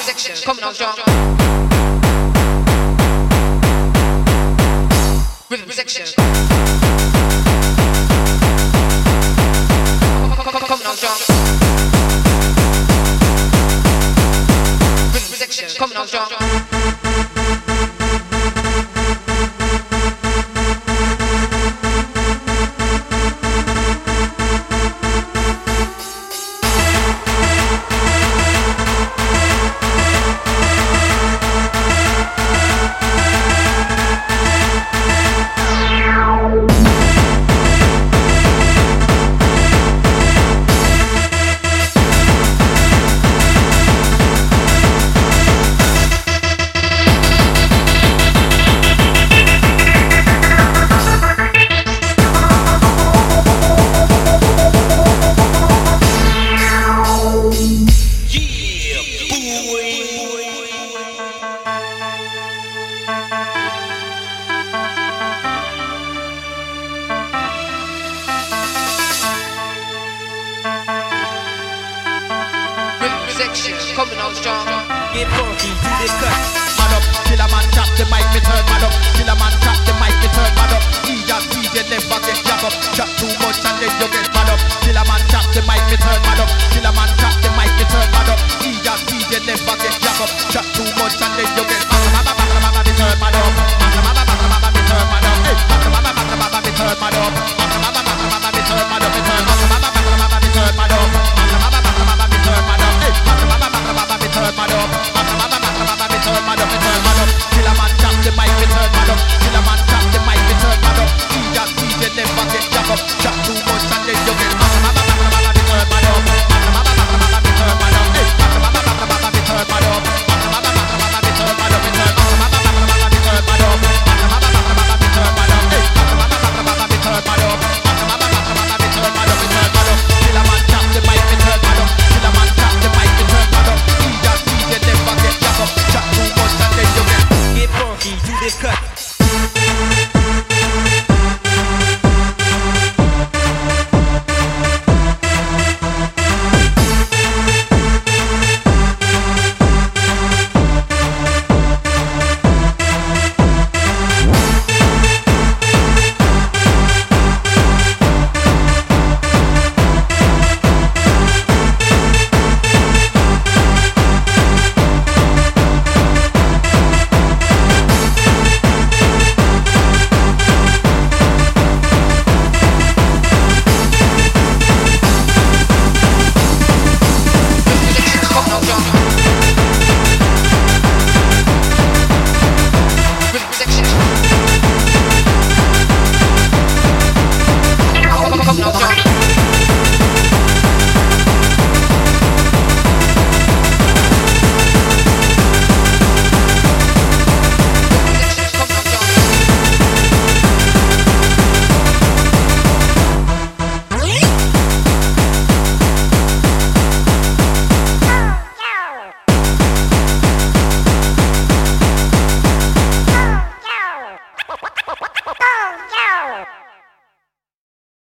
section, coming on strong. Rhythm section. Coming on strong. Rhythm section, coming on strong. Coming on strong. Get funky to the cut. Mad up, kill a man tap the mic, me turn mad up. Kill a man tap the mic, me turn mad up. DJ never get jack up. Chat too much and then you get mad up. Kill a man tap the mic, me turn mad up. Kill a man tap the mic, me turn mad up. DJ never get jack up. Chat